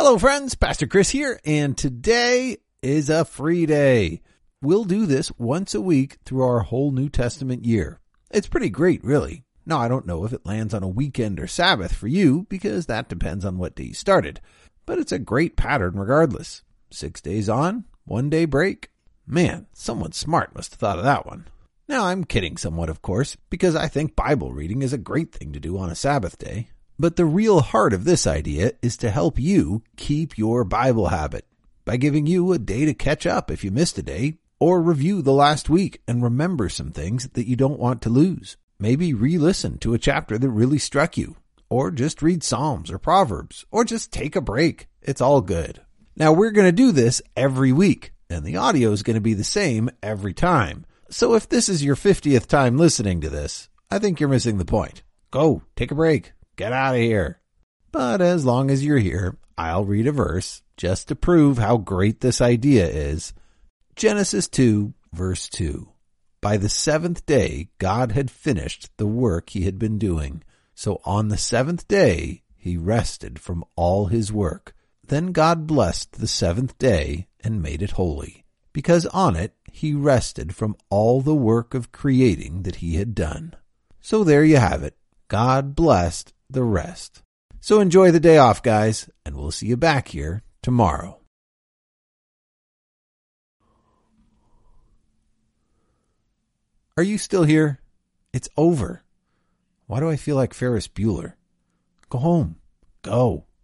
Hello friends, Pastor Chris here, and today is a free day. We'll do this once a week through our whole New Testament year. It's pretty great, really. Now, I don't know if it lands on a weekend or Sabbath for you, because that depends on what day you started. But it's a great pattern regardless. 6 days on, 1 day break. Man, someone smart must have thought of that one. Now, I'm kidding somewhat, of course, because I think Bible reading is a great thing to do on a Sabbath day. But the real heart of this idea is to help you keep your Bible habit by giving you a day to catch up if you missed a day, or review the last week and remember some things that you don't want to lose. Maybe re-listen to a chapter that really struck you, or just read Psalms or Proverbs, or just take a break. It's all good. Now, we're going to do this every week, and the audio is going to be the same every time. So if this is your 50th time listening to this, I think you're missing the point. Go, take a break. Get out of here. But as long as you're here, I'll read a verse just to prove how great this idea is. Genesis 2, verse 2. By the seventh day, God had finished the work he had been doing. So on the seventh day, he rested from all his work. Then God blessed the seventh day and made it holy, because on it he rested from all the work of creating that he had done. So there you have it. God blessed the rest. So enjoy the day off, guys, and we'll see you back here tomorrow. Are you still here? It's over. Why do I feel like Ferris Bueller? Go home. Go.